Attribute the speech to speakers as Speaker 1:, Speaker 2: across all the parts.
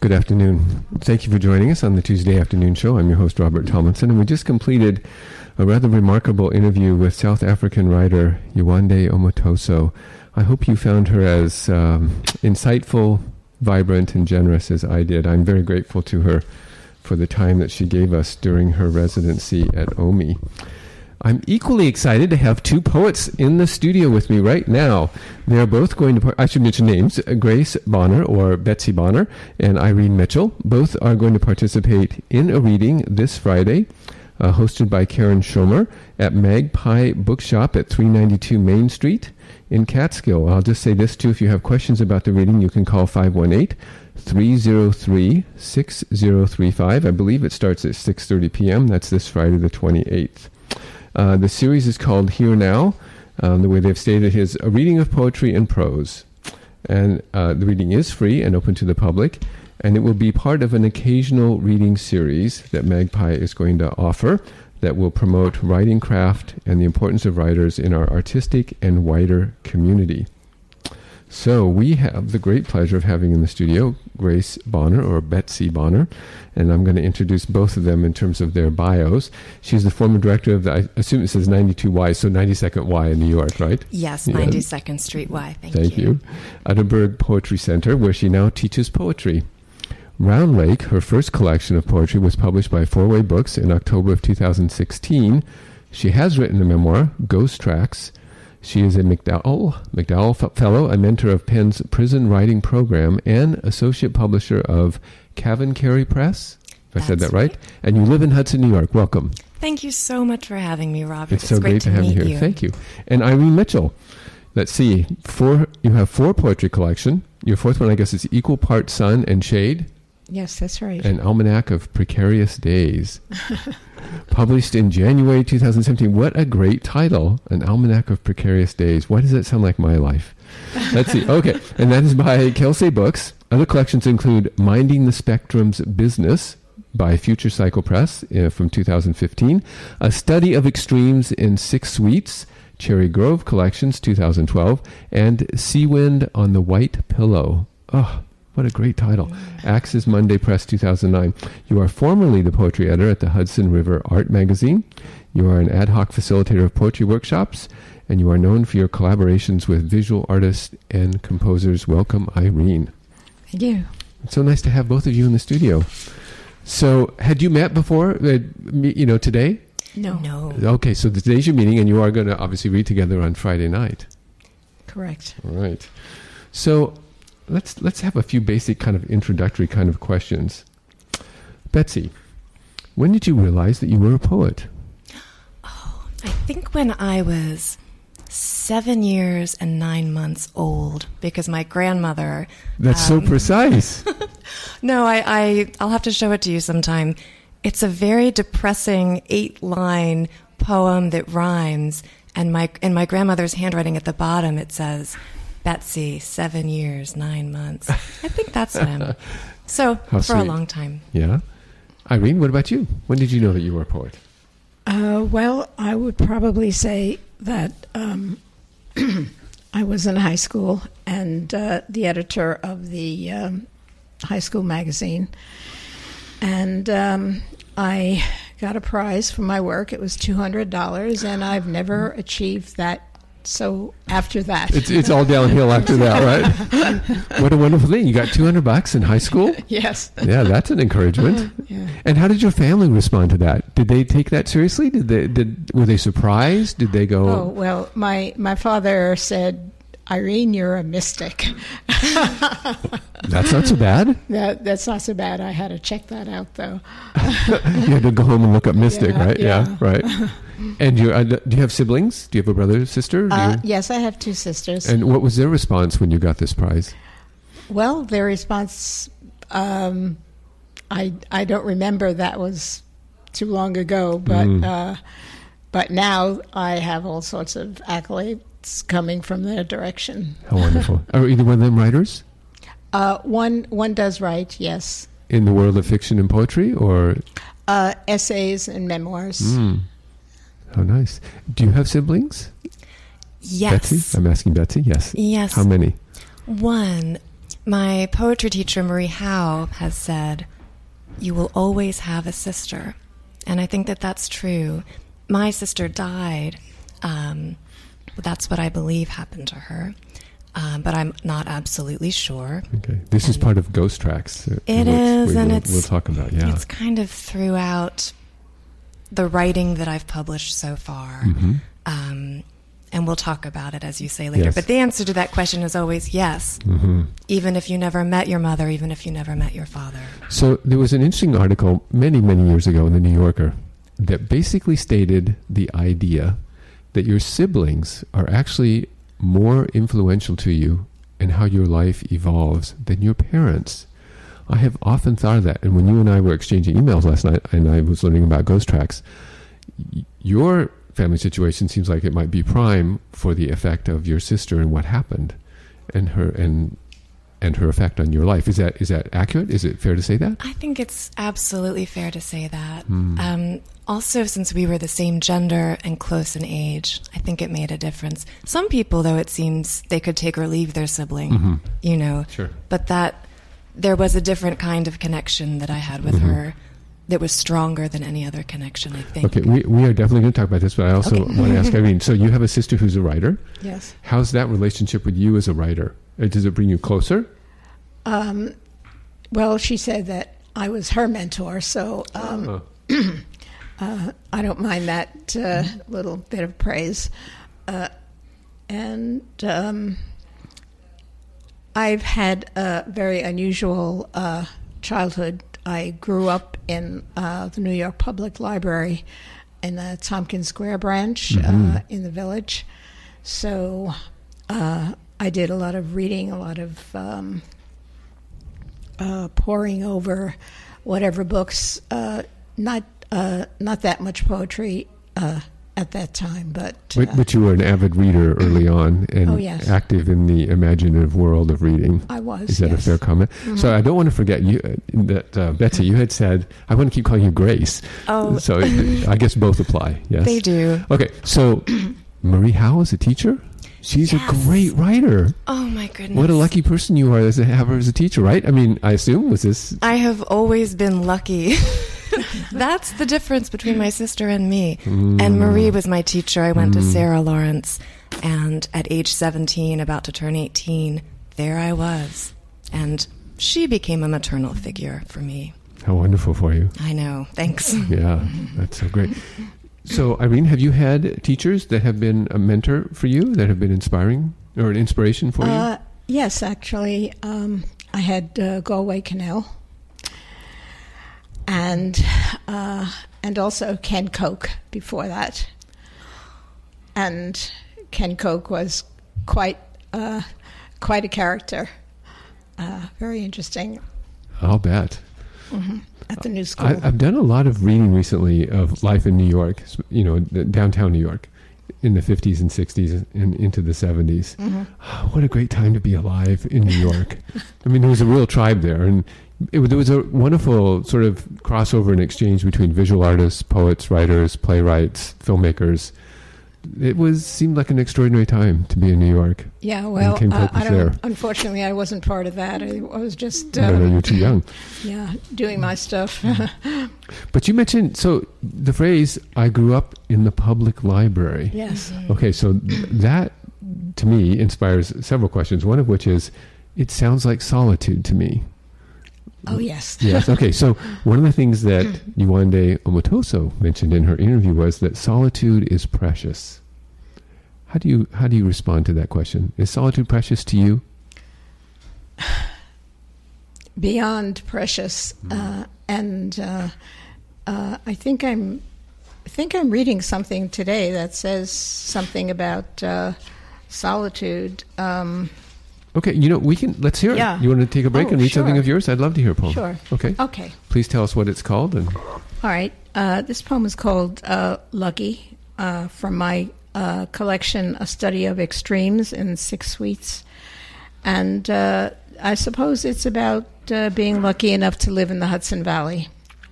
Speaker 1: Good afternoon. Thank you for joining us on the Tuesday afternoon show. I'm your host, Robert Tomlinson, and we just completed a rather remarkable interview with South African writer Yewande Omotoso. I hope you found her as insightful, vibrant, and generous as I did. I'm very grateful to her for the time that she gave us during her residency at OMI. I'm equally excited to have two poets in the studio with me right now. They are both going to, I should mention names, Grace Bonner, or Betsy Bonner, and Irene Mitchell. Both are going to participate in a reading this Friday, hosted by Karen Schomer at Magpie Bookshop at 392 Main Street in Catskill. I'll just say this too, if you have questions about the reading, you can call 518-303-6035. I believe it starts at 6:30 p.m. That's this Friday the 28th. The series is called Here Now. The way they've stated is a reading of poetry and prose. And the reading is free and open to the public. And it will be part of an occasional reading series that Magpie is going to offer that will promote writing craft and the importance of writers in our artistic and wider community. So we have the great pleasure of having in the studio Grace Bonner, or Betsy Bonner, and I'm going to introduce both of them in terms of their bios. She's the former director of the, I assume it says 92Y, so 92nd Y in New York, right?
Speaker 2: Yes, 92nd Street Y.
Speaker 1: Thank you. Edinburgh Poetry Center, where she now teaches poetry. Round Lake, her first collection of poetry, was published by Four-Way Books in October of 2016. She has written a memoir, Ghost Tracks. She is a MacDowell Fellow, a mentor of Penn's prison writing program, and associate publisher of Cavancari Press, if I said that right. And you live in Hudson, New York. Welcome.
Speaker 2: Thank you so much for having me, Robert.
Speaker 1: It's so great to have you here. Thank you. And Irene Mitchell. Let's see. You have four poetry collection. Your fourth one, I guess, is Equal Parts Sun and Shade.
Speaker 3: Yes, that's right.
Speaker 1: An Almanac of Precarious Days. Published in January 2017. What a great title. An Almanac of Precarious Days. Why does that sound like my life? Let's see. Okay. And that is by Kelsey Books. Other collections include Minding the Spectrum's Business by Future Cycle Press from 2015. A Study of Extremes in Six Suites, Cherry Grove Collections, 2012. And Seawind on the White Pillow. Oh, what a great title. Axis Monday Press, 2009. You are formerly the poetry editor at the Hudson River Art Magazine. You are an ad hoc facilitator of poetry workshops, and you are known for your collaborations with visual artists and composers. Welcome, Irene.
Speaker 3: Thank you.
Speaker 1: It's so nice to have both of you in the studio. So, had you met before, today?
Speaker 3: No.
Speaker 1: Okay, so today's your meeting, and you are going to obviously read together on Friday night.
Speaker 3: Correct.
Speaker 1: All right. So, let's have a few basic kind of introductory kind of questions. Betsy, when did you realize that you were a poet?
Speaker 2: Oh, I think when I was 7 years and 9 months old, because my grandmother...
Speaker 1: That's so precise.
Speaker 2: No, I'll have to show it to you sometime. It's a very depressing 8-line poem that rhymes, and in my grandmother's handwriting at the bottom it says... Betsy, 7 years, 9 months. I think that's him. So,
Speaker 1: How
Speaker 2: for
Speaker 1: sweet.
Speaker 2: a long time.
Speaker 1: Yeah. Irene, what about you? When did you know that you were a poet?
Speaker 3: Well, I would probably say that I was in high school and the editor of the high school magazine. And I got a prize for my work. It was $200, and I've never achieved that. So after that,
Speaker 1: it's all downhill after that, right? What a wonderful thing! You got $200 in high school.
Speaker 3: Yes.
Speaker 1: Yeah, that's an encouragement.
Speaker 3: Yeah.
Speaker 1: And how did your family respond to that? Did they take that seriously? Were they surprised? Did they go?
Speaker 3: Oh well, my father said, "Irene, you're a mystic."
Speaker 1: That's not so bad.
Speaker 3: That's not so bad. I had to check that out, though.
Speaker 1: You had to go home and look up mystic, right?
Speaker 3: Yeah.
Speaker 1: Right. And do you have siblings? Do you have a brother or sister?
Speaker 3: Yes, I have two sisters.
Speaker 1: And what was their response when you got this prize?
Speaker 3: Well, their response, I don't remember. That was too long ago. But now I have all sorts of accolades coming from their direction.
Speaker 1: How wonderful! Are either one of them writers?
Speaker 3: One does write, yes.
Speaker 1: In the world of fiction and poetry, or
Speaker 3: essays and memoirs.
Speaker 1: How nice. Do you have siblings?
Speaker 2: Yes.
Speaker 1: Betsy? I'm asking Betsy. Yes.
Speaker 2: Yes.
Speaker 1: How many?
Speaker 2: One. My poetry teacher, Marie Howe, has said, "You will always have a sister." And I think that that's true. My sister died. That's what I believe happened to her. But I'm not absolutely sure.
Speaker 1: Okay. This is part of Ghost Tracks.
Speaker 2: It is, and
Speaker 1: we'll talk about, yeah.
Speaker 2: It's kind of throughout the writing that I've published so far. And we'll talk about it, as you say, later.
Speaker 1: Yes.
Speaker 2: But the answer to that question is always yes, even if you never met your mother, even if you never met your father.
Speaker 1: So there was an interesting article many, many years ago in the New Yorker that basically stated the idea that your siblings are actually more influential to you and how your life evolves than your parents. I have often thought of that. And when you and I were exchanging emails last night and I was learning about Ghost Tracks, your family situation seems like it might be prime for the effect of your sister and what happened and her effect on your life. Is that accurate? Is it fair to say that?
Speaker 2: I think it's absolutely fair to say that. Also, since we were the same gender and close in age, I think it made a difference. Some people, though, it seems they could take or leave their sibling,
Speaker 1: Sure.
Speaker 2: But that there was a different kind of connection that I had with her that was stronger than any other connection, I think.
Speaker 1: Okay, we are definitely going to talk about this, but I also want to ask Irene, so you have a sister who's a writer.
Speaker 3: Yes.
Speaker 1: How's that relationship with you as a writer? Does it bring you closer?
Speaker 3: Well, she said that I was her mentor, so I don't mind that little bit of praise. And I've had a very unusual childhood. I grew up in the New York Public Library in the Tompkins Square branch in the Village. So I did a lot of reading, a lot of poring over whatever books, not that much poetry at that time, but
Speaker 1: you were an avid reader early on and
Speaker 3: yes.
Speaker 1: active in the imaginative world of reading.
Speaker 3: I was.
Speaker 1: Is that
Speaker 3: yes.
Speaker 1: a fair comment? So I don't want to forget you that Betsy, you had said, I want to keep calling you Grace.
Speaker 2: Oh.
Speaker 1: So I guess both apply. Yes,
Speaker 2: They do.
Speaker 1: Okay, so Marie Howe is a teacher. She's
Speaker 2: Yes.
Speaker 1: a great writer.
Speaker 2: Oh, my goodness.
Speaker 1: What a lucky person you are to have her as a teacher, right? I mean, I assume was this.
Speaker 2: I have always been lucky. That's the difference between my sister and me. And Marie was my teacher. I went to Sarah Lawrence, and at age 17, about to turn 18, there I was. And she became a maternal figure for me.
Speaker 1: How wonderful for you.
Speaker 2: I know. Thanks.
Speaker 1: Yeah, that's so great. So, Irene, have you had teachers that have been a mentor for you, that have been inspiring or an inspiration for you?
Speaker 3: Yes, actually. I had Galway Cannell. And also Ken Coke before that. And Ken Coke was quite a character. Very interesting.
Speaker 1: I'll bet.
Speaker 3: At the new school.
Speaker 1: I've done a lot of reading recently of life in New York, downtown New York, in the 50s and 60s and into the 70s. What a great time to be alive in New York. I mean, there was a real tribe there, and there was a wonderful sort of crossover and exchange between visual artists, poets, writers, playwrights, filmmakers. It seemed like an extraordinary time to be in New York.
Speaker 3: Yeah, well,
Speaker 1: Ken Coke was there.
Speaker 3: Unfortunately, I wasn't part of that. I was just
Speaker 1: No, you're too young.
Speaker 3: Yeah, doing my stuff.
Speaker 1: But you mentioned, so the phrase, I grew up in the public library.
Speaker 3: Yes.
Speaker 1: Okay, so that, to me, inspires several questions, one of which is, it sounds like solitude to me.
Speaker 3: Oh, yes.
Speaker 1: Yes, okay, so one of the things that Yewande Omotoso mentioned in her interview was that solitude is precious. How do you respond to that question? Is solitude precious to you?
Speaker 3: Beyond precious, and I think I'm reading something today that says something about solitude.
Speaker 1: Okay, let's hear it.
Speaker 3: Yeah.
Speaker 1: You want to take a break and read something of yours? I'd love to hear a poem.
Speaker 3: Sure.
Speaker 1: Okay.
Speaker 3: Okay.
Speaker 1: Please tell us what it's called.
Speaker 3: All right. This poem is called Lucky, from my collection, A Study of Extremes in 6 Suites. And I suppose it's about being lucky enough to live in the Hudson Valley.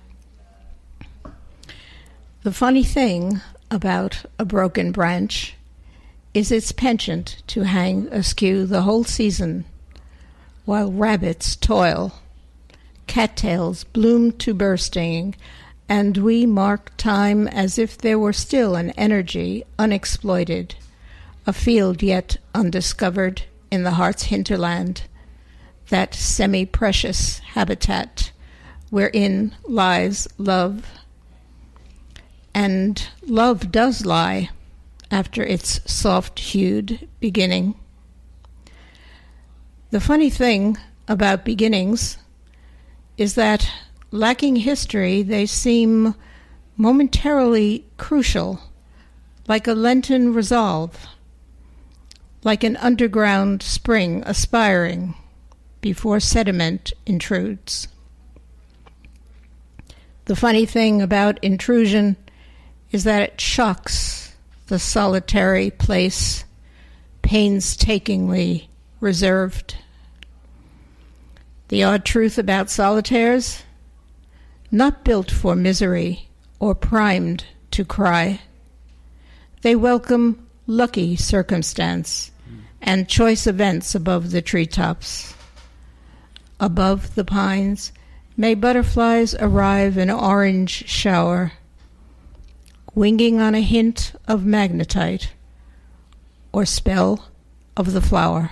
Speaker 3: The funny thing about a broken branch is its penchant to hang askew the whole season, while rabbits toil. Cattails bloom to bursting, and we mark time as if there were still an energy unexploited, a field yet undiscovered in the heart's hinterland, that semi-precious habitat wherein lies love. And love does lie after its soft-hued beginning. The funny thing about beginnings is that, lacking history, they seem momentarily crucial, like a Lenten resolve, like an underground spring aspiring before sediment intrudes. The funny thing about intrusion is that it shocks the solitary place painstakingly reserved. The odd truth about solitaires, not built for misery or primed to cry. They welcome lucky circumstance and choice events above the treetops. Above the pines, may butterflies arrive in orange shower, winging on a hint of magnetite or spell of the flower.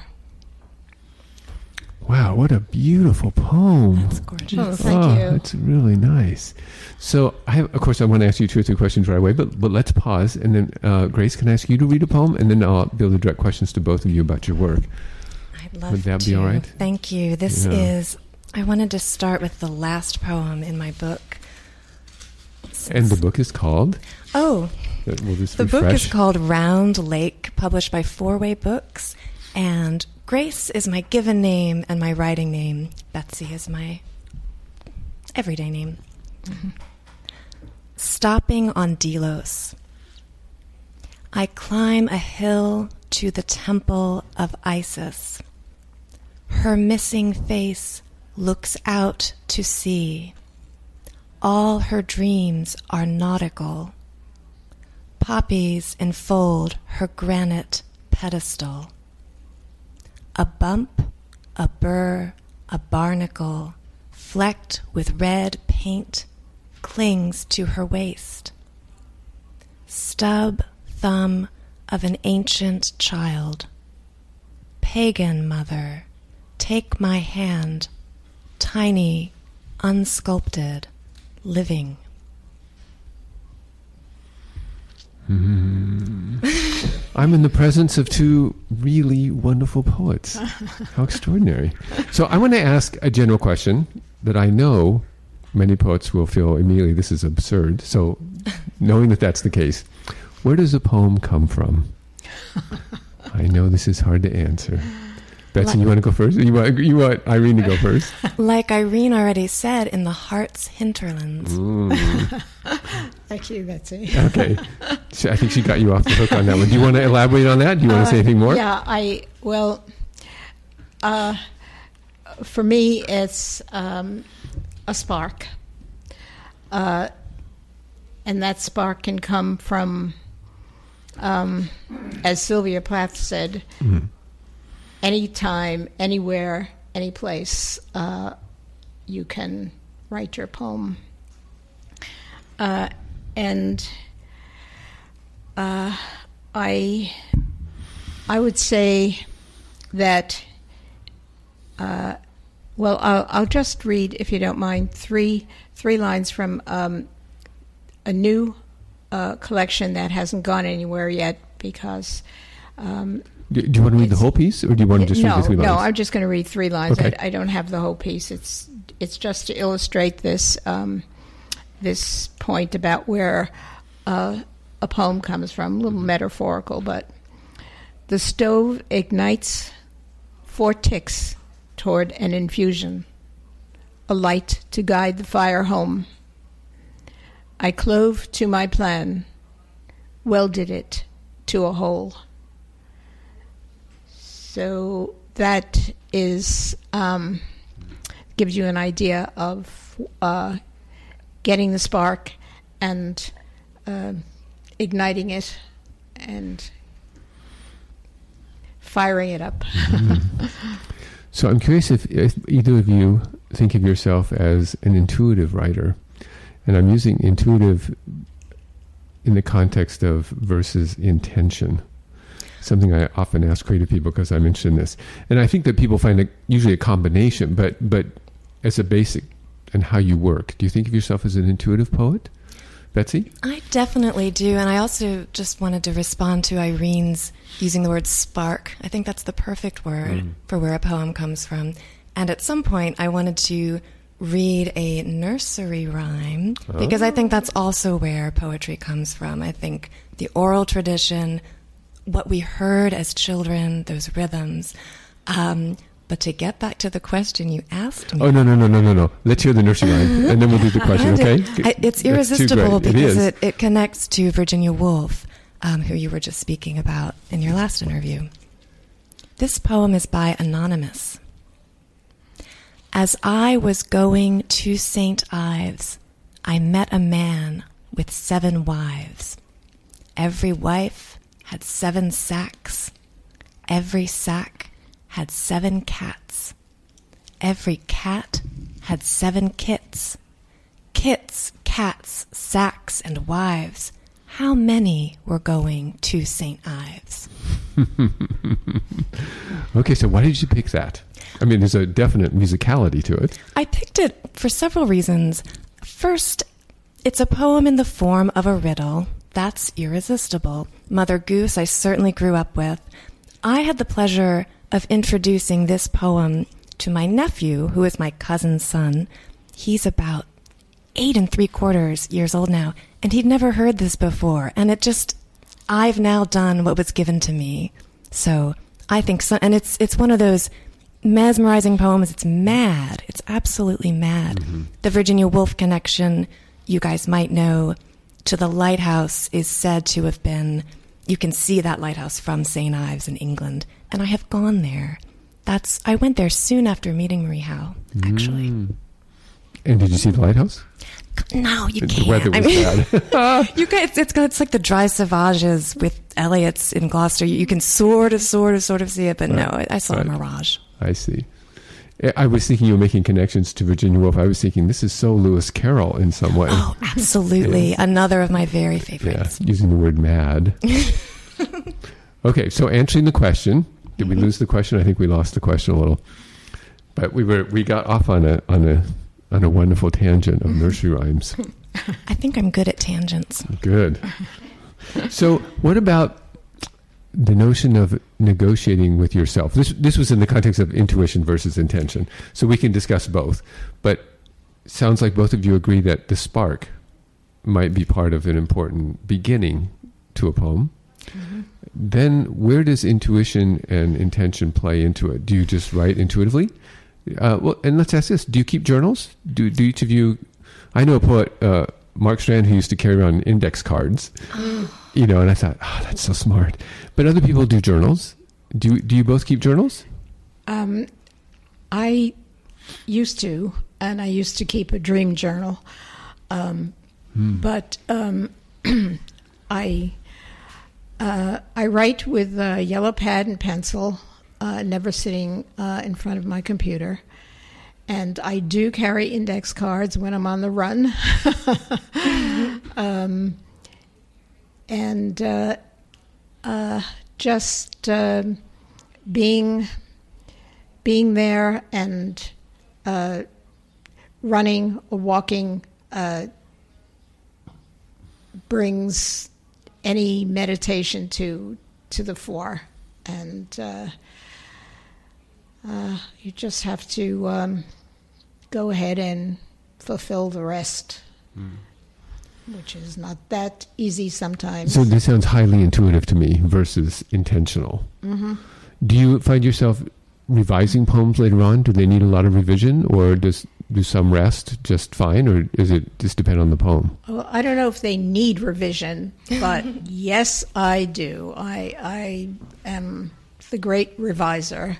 Speaker 1: Wow, what a beautiful poem.
Speaker 2: That's gorgeous.
Speaker 3: Oh, thank you.
Speaker 1: That's really nice. So, of course, I want to ask you 2 or 3 questions right away, but let's pause. And then, Grace, can I ask you to read a poem? And then I'll be able to direct questions to both of you about your work.
Speaker 2: I'd love to.
Speaker 1: Would that be all right?
Speaker 2: Thank you. This is, I wanted to start with the last poem in my book.
Speaker 1: And the book is called?
Speaker 2: Oh,
Speaker 1: We'll just
Speaker 2: the
Speaker 1: refresh.
Speaker 2: book is called Round Lake, published by Four Way Books. And Grace is my given name, and my writing name, Betsy, is my everyday name. Mm-hmm. Stopping on Delos. I climb a hill to the temple of Isis. Her missing face looks out to sea. All her dreams are nautical. Poppies enfold her granite pedestal. A bump, a burr, a barnacle, flecked with red paint, clings to her waist. Stub thumb of an ancient child. Pagan mother, take my hand, tiny, unsculpted, living.
Speaker 1: I'm in the presence of 2 really wonderful poets. How extraordinary. So I want to ask a general question that I know many poets will feel immediately this is absurd. So knowing that that's the case, where does a poem come from? I know this is hard to answer. Betsy, you want to go first? You want Irene to go first?
Speaker 2: Like Irene already said, in the heart's hinterlands.
Speaker 3: Thank you, Betsy.
Speaker 1: Okay. I think she got you off the hook on that one. Do you want to elaborate on that? Do you want to say anything more?
Speaker 3: Yeah, for me, it's a spark. And that spark can come from, as Sylvia Plath said, anytime, anywhere, any place, you can write your poem. And I would say that, I'll just read, if you don't mind, three lines from a new collection that hasn't gone anywhere yet because...
Speaker 1: do you want to read the whole piece, or do you want to just read the 3 lines?
Speaker 3: No, I'm just going to read 3 lines.
Speaker 1: Okay.
Speaker 3: I don't have the whole piece. It's just to illustrate this this point about where a poem comes from, a little metaphorical, but the stove ignites 4 ticks toward an infusion, a light to guide the fire home. I clove to my plan, welded it to a hole. So that is gives you an idea of getting the spark and igniting it and firing it up.
Speaker 1: So I'm curious if either of you think of yourself as an intuitive writer. And I'm using intuitive in the context of versus intention. Something I often ask creative people because I'm interested in this. And I think that people find usually a combination, but as a basic and how you work. Do you think of yourself as an intuitive poet? Betsy?
Speaker 2: I definitely do. And I also just wanted to respond to Irene's using the word spark. I think that's the perfect word for where a poem comes from. And at some point, I wanted to read a nursery rhyme because I think that's also where poetry comes from. I think the oral tradition, what we heard as children, those rhythms. But to get back to the question you asked me.
Speaker 1: Oh, no. Let's hear the nursery rhyme, and then we'll do the question, okay?
Speaker 2: It's irresistible because it connects to Virginia Woolf, who you were just speaking about in your last interview. This poem is by Anonymous. As I was going to St. Ives, I met a man with 7 wives. Every wife had 7 sacks. Every sack had 7 cats. Every cat had 7 kits. Kits, cats, sacks, and wives. How many were going to St. Ives?
Speaker 1: Okay, so why did you pick that? I mean, there's a definite musicality to it.
Speaker 2: I picked it for several reasons. First, it's a poem in the form of a riddle. That's irresistible. Mother Goose, I certainly grew up with. I had the pleasure of introducing this poem to my nephew, who is my cousin's son. He's about 8 3/4 years old now, and he'd never heard this before. And I've now done what was given to me. So I think so. And it's one of those mesmerizing poems. It's mad. It's absolutely mad. Mm-hmm. The Virginia Woolf connection, you guys might know, to the lighthouse is said to have been, you can see that lighthouse from St. Ives in England. And I have gone there. I went there soon after meeting Marie Howe, actually.
Speaker 1: And did you see the lighthouse?
Speaker 2: No, you can't.
Speaker 1: The weather was bad.
Speaker 2: You guys, it's like the Dry Sauvages with Eliot's in Gloucester. You can sort of see it, but no, I saw a mirage.
Speaker 1: I see. I was thinking you were making connections to Virginia Woolf. I was thinking this is so Lewis Carroll in some way.
Speaker 2: Oh, absolutely. Yeah. Another of my very favorites.
Speaker 1: Yeah, using the word mad. Okay, so answering the question. Did we lose the question? I think we lost the question a little. But we got off on a wonderful tangent of nursery rhymes.
Speaker 2: I think I'm good at tangents.
Speaker 1: Good. So what about the notion of negotiating with yourself? This was in the context of intuition versus intention. So we can discuss both. But it sounds like both of you agree that the spark might be part of an important beginning to a poem. Mm-hmm. Then where does intuition and intention play into it? Do you just write intuitively? Well, and let's ask this. Do you keep journals? Do each of you... I know a poet, Mark Strand, who used to carry around index cards. And I thought, that's so smart. But other people do journals. Do you both keep journals?
Speaker 3: I used to, and I used to keep a dream journal. But I write with a yellow pad and pencil, never sitting in front of my computer. And I do carry index cards when I'm on the run. Just being there and running or walking brings any meditation to the fore, and you just have to go ahead and fulfill the rest, which is not that easy sometimes.
Speaker 1: So this sounds highly intuitive to me versus intentional. Mm-hmm. Do you find yourself revising poems later on? Do they need a lot of revision, or do some rest just fine, or does it just depend on the poem?
Speaker 3: Well, I don't know if they need revision, but yes, I do. I am the great reviser,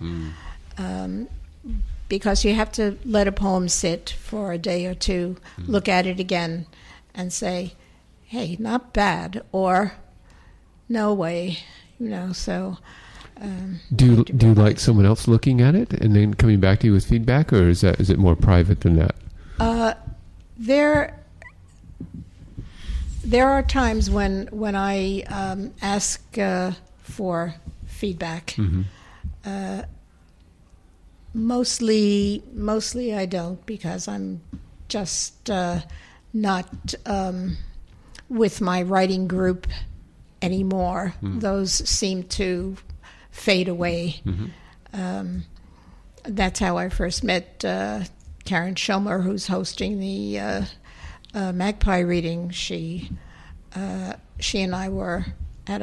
Speaker 3: because you have to let a poem sit for a day or two, look at it again, and say, hey, not bad, or no way, so...
Speaker 1: Do you like someone else looking at it and then coming back to you with feedback, or is it more private than that?
Speaker 3: There are times when I ask for feedback.
Speaker 1: Mm-hmm.
Speaker 3: Mostly I don't, because I'm just not with my writing group anymore. Those seem to fade away.
Speaker 1: Mm-hmm.
Speaker 3: That's how I first met Karen Schomer, who's hosting the Magpie reading. She and I were at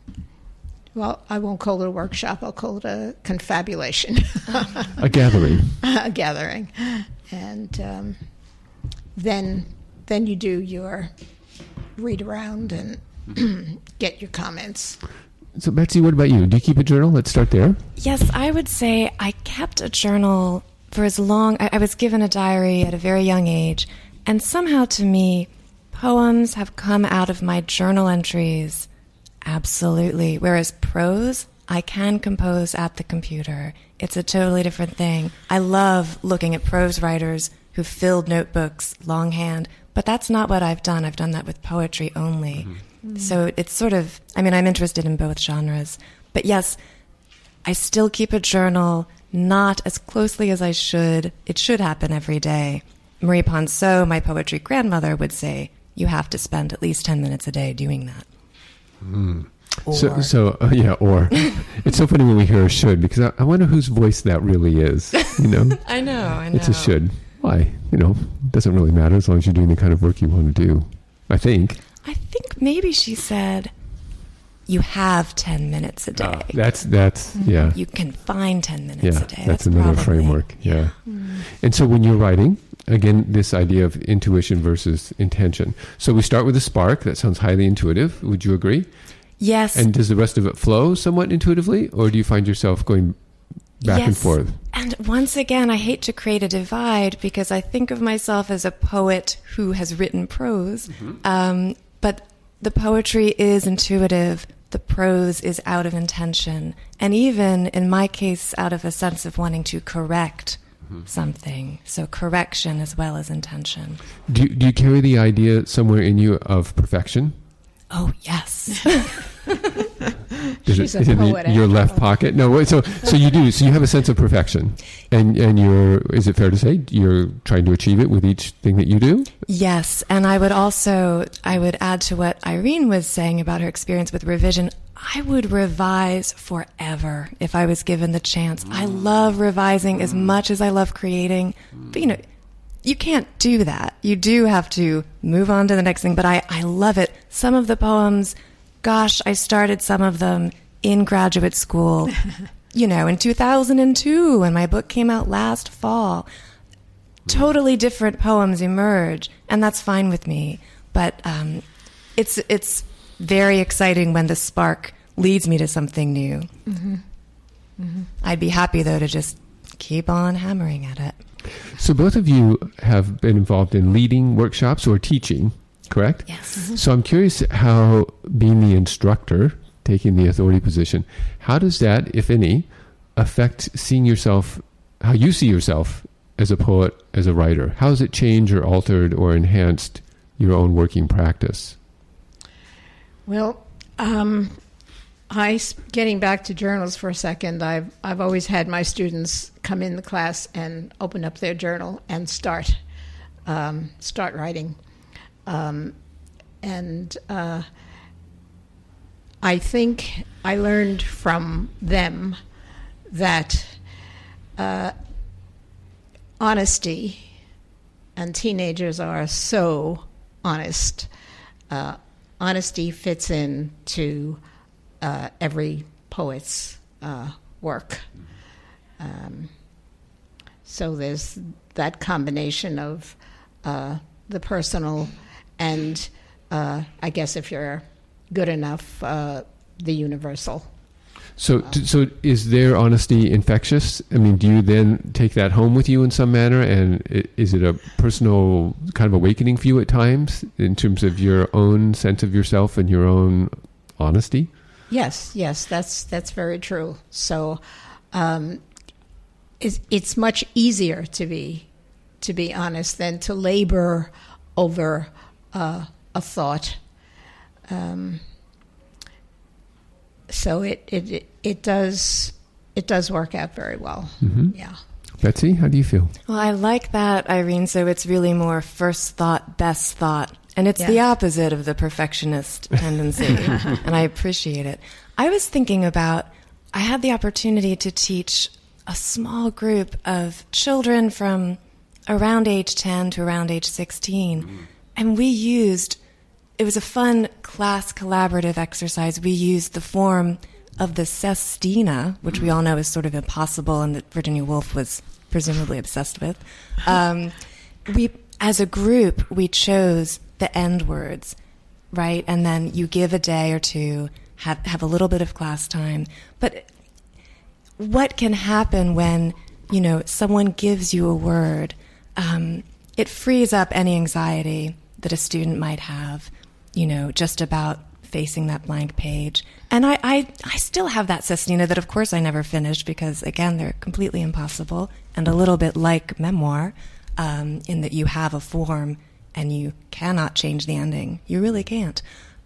Speaker 3: I won't call it a workshop, I'll call it a confabulation.
Speaker 1: A gathering.
Speaker 3: A gathering. And then you do your read around and get your comments.
Speaker 1: So, Betsy, what about you? Do you keep a journal? Let's start there.
Speaker 2: Yes, I would say I kept a journal for as long. I was given a diary at a very young age, and somehow to me, poems have come out of my journal entries. Absolutely. Whereas prose, I can compose at the computer. It's a totally different thing. I love looking at prose writers who filled notebooks longhand, but that's not what I've done. I've done that with poetry only. Mm-hmm. So it's sort of, I'm interested in both genres. But yes, I still keep a journal, not as closely as I should. It should happen every day. Marie Ponceau, my poetry grandmother, would say, you have to spend at least 10 minutes a day doing that.
Speaker 1: Mm. Or it's so funny when we hear a should, because I wonder whose voice that really is.
Speaker 2: I know.
Speaker 1: It's a should. Why? Doesn't really matter as long as you're doing the kind of work you want to do. I think
Speaker 2: maybe she said, you have 10 minutes a day.
Speaker 1: That's yeah.
Speaker 2: You can find 10 minutes a day.
Speaker 1: That's another framework. Yeah. Mm. And so when you're writing, again, this idea of intuition versus intention. So we start with a spark. That sounds highly intuitive. Would you agree?
Speaker 2: Yes.
Speaker 1: And does the rest of it flow somewhat intuitively, or do you find yourself going back and forth?
Speaker 2: And once again, I hate to create a divide because I think of myself as a poet who has written prose, but the poetry is intuitive. The prose is out of intention. And even, in my case, out of a sense of wanting to correct something. So correction as well as intention.
Speaker 1: Do you carry the idea somewhere in you of perfection?
Speaker 2: Oh, yes.
Speaker 3: She's a poet.
Speaker 1: In your left pocket? No, so you do. So you have a sense of perfection. And is it fair to say you're trying to achieve it with each thing that you do?
Speaker 2: Yes. And I would add to what Irene was saying about her experience with revision. I would revise forever if I was given the chance. I love revising as much as I love creating. But, you can't do that. You do have to move on to the next thing. But I love it. Some of the poems, gosh, I started some of them in graduate school, in 2002 when my book came out last fall. Totally different poems emerge, and that's fine with me. But it's very exciting when the spark leads me to something new. Mm-hmm. Mm-hmm. I'd be happy, though, to just keep on hammering at it.
Speaker 1: So both of you have been involved in leading workshops or teaching, correct?
Speaker 2: Yes.
Speaker 1: Mm-hmm. So I'm curious how being the instructor, taking the authority position, how does that, if any, affect how you see yourself as a poet, as a writer? How has it changed or altered or enhanced your own working practice?
Speaker 3: Well, getting back to journals for a second, I've always had my students come in the class and open up their journal and start writing, and I think I learned from them that honesty, and teenagers are so honest. Honesty fits into every poet's work. So there's that combination of the personal and, I guess if you're good enough, the universal.
Speaker 1: So is their honesty infectious? I mean, do you then take that home with you in some manner? And is it a personal kind of awakening for you at times in terms of your own sense of yourself and your own honesty?
Speaker 3: Yes, that's very true. So it's much easier to be honest than to labor over a thought. So it does work out very well.
Speaker 1: Mm-hmm.
Speaker 3: Yeah.
Speaker 1: Betsy, how do you feel?
Speaker 2: Well, I like that, Irene. So it's really more first thought, best thought. And it's the opposite of the perfectionist tendency. And I appreciate it. I was thinking about, I had the opportunity to teach a small group of children from around age 10 to around age 16. And it was a fun class collaborative exercise. We used the form of the sestina, which we all know is sort of impossible and that Virginia Woolf was presumably obsessed with. As a group, we chose the end words, right? And then you give a day or two, have a little bit of class time. But what can happen when, someone gives you a word? It frees up any anxiety that a student might have, just about facing that blank page. And I still have that sestina that, of course, I never finished because, again, they're completely impossible and a little bit like memoir in that you have a form and you cannot change the ending. You really can't.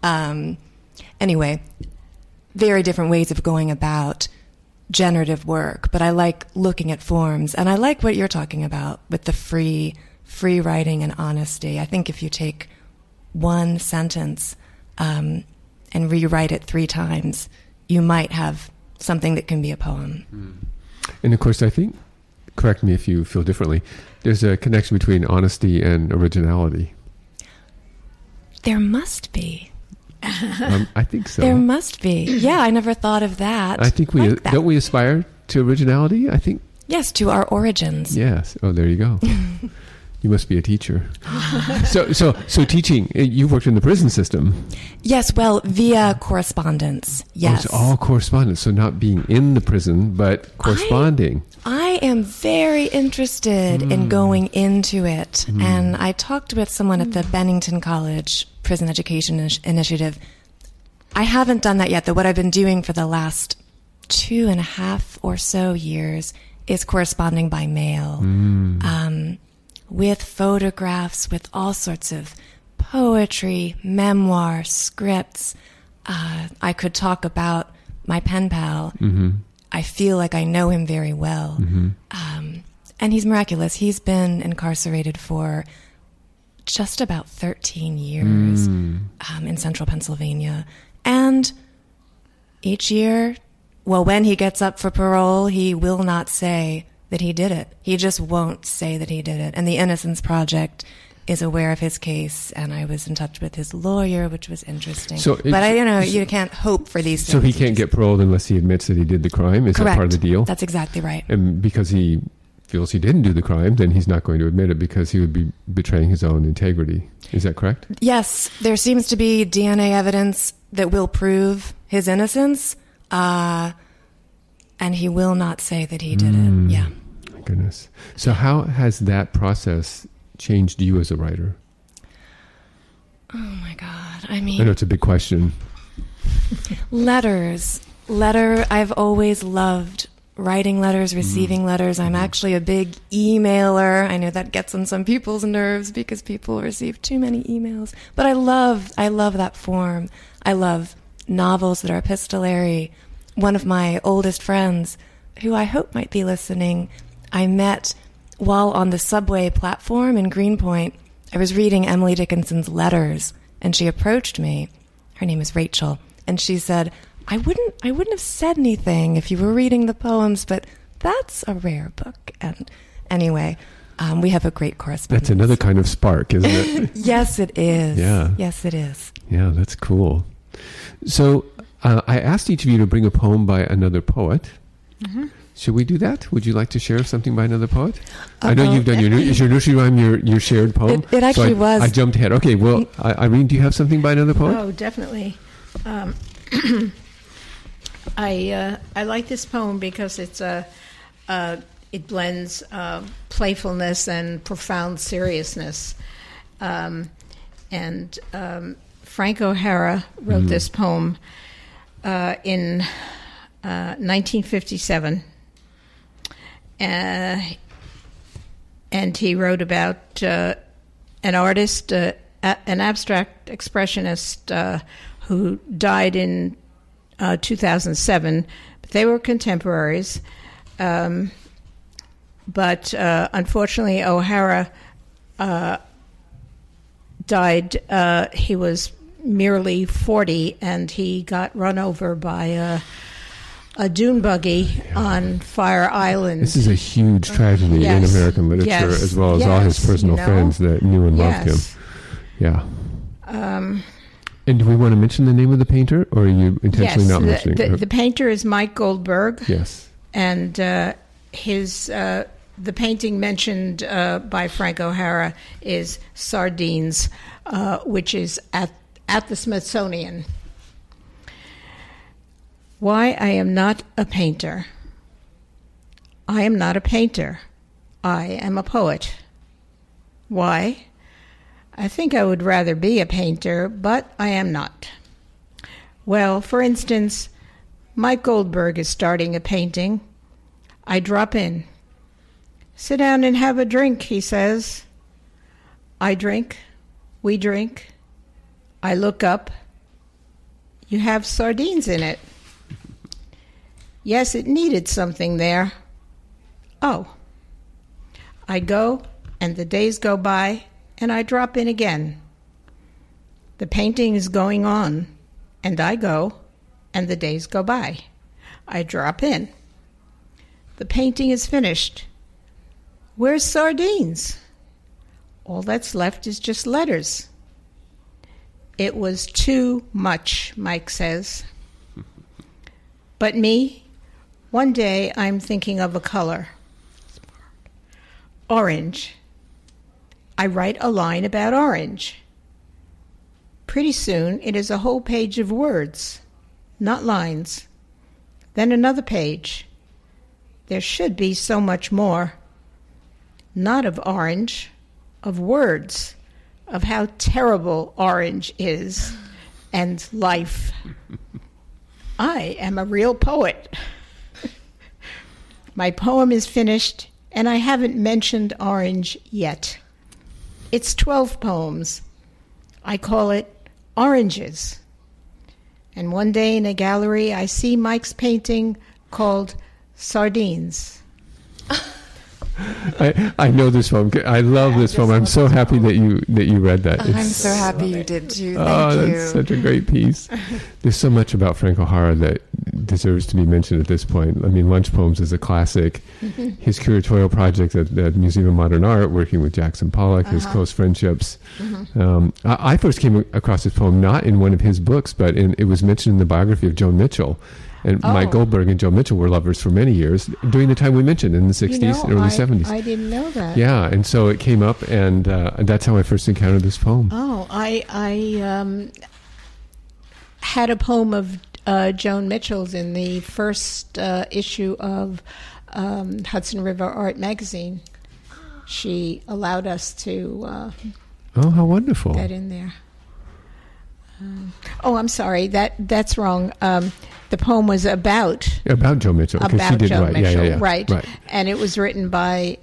Speaker 2: Anyway, very different ways of going about generative work, but I like looking at forms, and I like what you're talking about with the free writing and honesty. I think if you take one sentence and rewrite it 3 times, you might have something that can be a poem.
Speaker 1: And of course, I think, correct me if you feel differently, there's a connection between honesty and originality.
Speaker 2: There must be.
Speaker 1: I think so.
Speaker 2: There must be. Yeah, I never thought of that.
Speaker 1: I think don't we aspire to originality? I think.
Speaker 2: Yes, to our origins.
Speaker 1: Yes. Oh, there you go. You must be a teacher. So teaching, you've worked in the prison system.
Speaker 2: Yes, well, via correspondence, yes.
Speaker 1: Oh, it's all correspondence, so not being in the prison, but corresponding.
Speaker 2: I am very interested in going into it. And I talked with someone at the Bennington College Prison Education Initiative. I haven't done that yet, though. What I've been doing for the last 2.5 or so years is corresponding by mail. With photographs, with all sorts of poetry, memoir, scripts. I could talk about my pen pal. I feel like I know him very well. And he's miraculous. He's been incarcerated for just about 13 years in central Pennsylvania. And each year, when he gets up for parole, he will not say that he did it. He just won't say that he did it. And the Innocence Project is aware of his case, and I was in touch with his lawyer, which was interesting. But you can't hope for these things.
Speaker 1: So he can't get paroled unless he admits that he did the crime? Is
Speaker 2: Correct.
Speaker 1: That part of the deal?
Speaker 2: That's exactly right.
Speaker 1: And because he feels he didn't do the crime, then he's not going to admit it because he would be betraying his own integrity. Is that correct?
Speaker 2: Yes. There seems to be DNA evidence that will prove his innocence, and he will not say that he did it. Yeah.
Speaker 1: My goodness. So how has that process changed you as a writer?
Speaker 2: Oh my God. I mean,
Speaker 1: I know it's a big question.
Speaker 2: I've always loved writing letters, receiving letters. I'm actually a big emailer. I know that gets on some people's nerves because people receive too many emails. But I love that form. I love novels that are epistolary. One of my oldest friends, who I hope might be listening, I met while on the subway platform in Greenpoint. I was reading Emily Dickinson's letters, and she approached me. Her name is Rachel, and she said, I wouldn't have said anything if you were reading the poems, but that's a rare book. And anyway, we have a great correspondence.
Speaker 1: That's another kind of spark, isn't it?
Speaker 2: Yes, it is.
Speaker 1: Yeah.
Speaker 2: Yes, it is.
Speaker 1: Yeah, that's cool. So I asked each of you to bring a poem by another poet. Should we do that? Would you like to share something by another poet? I know you've done is your nursery rhyme your shared poem?
Speaker 2: It actually was.
Speaker 1: I jumped ahead. Okay, well, Irene, do you have something by another poet?
Speaker 3: Oh, definitely. I like this poem because it blends playfulness and profound seriousness. And Frank O'Hara wrote this poem in 1957. And he wrote about an artist, an abstract expressionist who died in 2007. But they were contemporaries. But unfortunately, O'Hara died. He was merely 40, and he got run over by a dune buggy on Fire Island.
Speaker 1: This is a huge tragedy in American literature, as well as all his personal friends that knew and loved him. Yeah. And do we want to mention the name of the painter, or are you intentionally not mentioning?
Speaker 3: The painter is Mike Goldberg.
Speaker 1: Yes.
Speaker 3: And the painting mentioned by Frank O'Hara is Sardines, which is at the Smithsonian. Why I am not a painter. I am not a painter. I am a poet. Why? I think I would rather be a painter, but I am not. Well, for instance, Mike Goldberg is starting a painting. I drop in. Sit down and have a drink, he says. I drink. We drink. I look up. You have sardines in it. Yes, it needed something there. Oh. I go, and the days go by, and I drop in again. The painting is going on, and I go, and the days go by. I drop in. The painting is finished. Where's sardines? All that's left is just letters. It was too much, Mike says. But me, one day I'm thinking of a color. Orange. I write a line about orange. Pretty soon it is a whole page of words, not lines. Then another page. There should be so much more. Not of orange, of words, of how terrible orange is, and life. I am a real poet. My poem is finished, and I haven't mentioned orange yet. It's 12 poems. I call it Oranges. And one day in a gallery, I see Mike's painting called Sardines.
Speaker 1: I know this poem. I love this poem. I'm so happy that you read that.
Speaker 2: I'm so happy you did too. Thank you.
Speaker 1: That's such a great piece. There's so much about Frank O'Hara that deserves to be mentioned at this point. I mean, Lunch Poems is a classic. His curatorial project at the Museum of Modern Art, working with Jackson Pollock, his close friendships. I first came across this poem not in one of his books, but it was mentioned in the biography of Joan Mitchell. And Mike Goldberg and Joan Mitchell were lovers for many years during the time we mentioned in the 60s and early 70s.
Speaker 3: I didn't know that.
Speaker 1: Yeah, and so it came up, and that's how I first encountered this poem.
Speaker 3: Oh, I had a poem of Joan Mitchell's in the first issue of Hudson River Art Magazine. She allowed us to
Speaker 1: how wonderful.
Speaker 3: Get in there. I'm sorry. That's wrong. The poem was about
Speaker 1: Joan Mitchell.
Speaker 3: About
Speaker 1: she did
Speaker 3: Joan
Speaker 1: write.
Speaker 3: Mitchell,
Speaker 1: Yeah.
Speaker 3: Right. And it was written by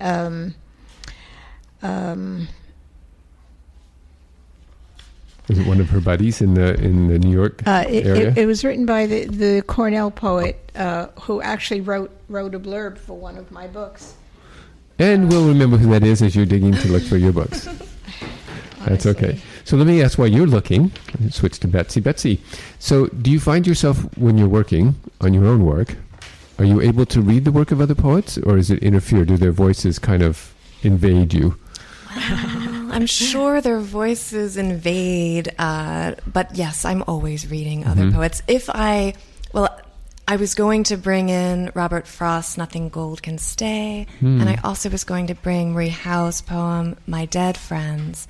Speaker 1: was it one of her buddies in the New York area?
Speaker 3: It was written by the Cornell poet who actually wrote a blurb for one of my books.
Speaker 1: And we'll remember who that is as you're digging to look for your books. That's okay. So let me ask, while you're looking, switch to Betsy. Betsy, so do you find yourself, when you're working on your own work, are you able to read the work of other poets, or does it interfere? Do their voices kind of invade you?
Speaker 2: Well, I'm sure their voices invade, but yes, I'm always reading other poets. I was going to bring in Robert Frost's Nothing Gold Can Stay, and I also was going to bring Marie Howe's poem, My Dead Friends.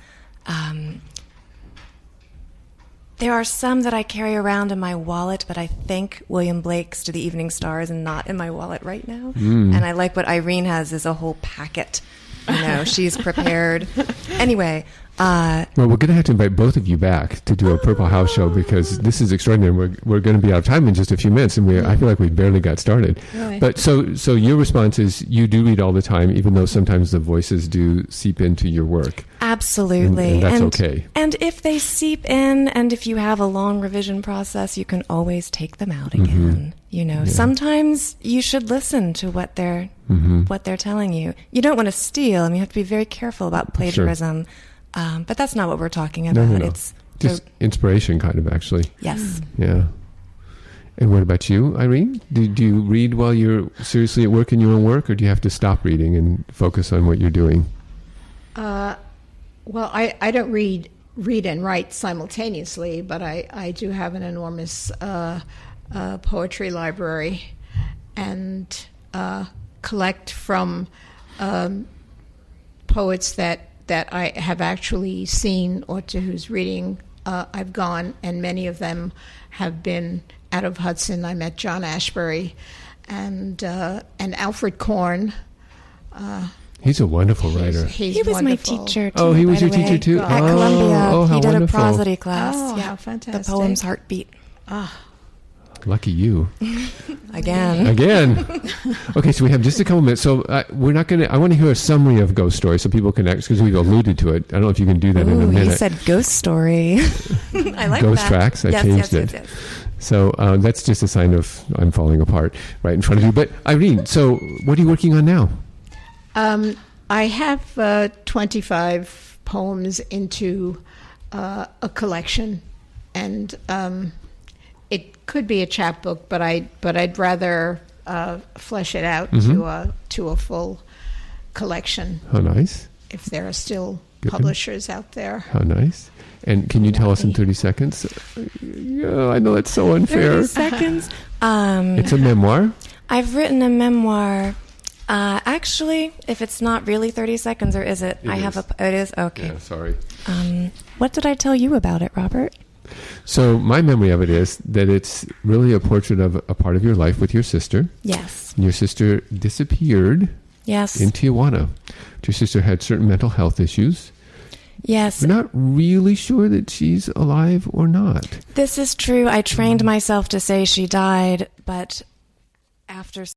Speaker 2: There are some that I carry around in my wallet, but I think William Blake's To the Evening Star is not in my wallet right now. And I like what Irene has is a whole packet She's prepared. Anyway.
Speaker 1: Well, we're going to have to invite both of you back to do a Purple House show because this is extraordinary. We're going to be out of time in just a few minutes, and I feel like we barely got started.
Speaker 3: Really?
Speaker 1: But so your response is you do read all the time, even though sometimes the voices do seep into your work.
Speaker 2: Absolutely.
Speaker 1: And that's okay.
Speaker 2: And if they seep in, and if you have a long revision process, you can always take them out again. Sometimes you should listen to what they're telling you. You don't want to steal. You have to be very careful about plagiarism. Sure. But that's not what we're talking about.
Speaker 1: No. It's just inspiration, kind of, actually.
Speaker 2: Yes.
Speaker 1: Yeah. And what about you, Irene? Do you read while you're seriously at work in your own work, or do you have to stop reading and focus on what you're doing?
Speaker 3: Well, I don't read and write simultaneously, but I do have an enormous poetry library and collect from poets that I have actually seen or to whose reading I've gone, and many of them have been out of Hudson. I met John Ashbery and Alfred Korn.
Speaker 1: He's a wonderful writer.
Speaker 2: He was my teacher, too.
Speaker 1: Oh, he was your teacher, too?
Speaker 2: At Columbia.
Speaker 1: Oh, how
Speaker 2: he did
Speaker 1: wonderful.
Speaker 2: a prosody class.
Speaker 3: Oh, how fantastic.
Speaker 2: The poem's Heartbeat.
Speaker 1: Lucky you.
Speaker 2: Again.
Speaker 1: Okay, so we have just a couple minutes. So we're not going to... I want to hear a summary of Ghost Story so people can... Because we've alluded to it. I don't know if you can do that in a minute.
Speaker 2: You said Ghost Story. I like
Speaker 1: Ghost
Speaker 2: that.
Speaker 1: Tracks. I changed it. Yes. So that's just a sign of I'm falling apart right in front of you. But Irene, so what are you working on now?
Speaker 3: I have 25 poems into a collection, and it could be a chapbook, but I'd rather flesh it out to a full collection.
Speaker 1: How nice!
Speaker 3: If there are still publishers out there.
Speaker 1: How nice! And can you tell us in 30 seconds? Yeah, I know it's so unfair.
Speaker 2: 30 seconds.
Speaker 1: It's a memoir.
Speaker 2: I've written a memoir. Actually, if it's not really 30 seconds, or is it? It is? Okay.
Speaker 1: Yeah, sorry.
Speaker 2: What did I tell you about it, Robert?
Speaker 1: So my memory of it is that it's really a portrait of a part of your life with your sister.
Speaker 2: Yes.
Speaker 1: And your sister disappeared.
Speaker 2: Yes.
Speaker 1: In Tijuana. Your sister had certain mental health issues.
Speaker 2: Yes.
Speaker 1: We're not really sure that she's alive or not.
Speaker 2: This is true. I trained myself to say she died, but after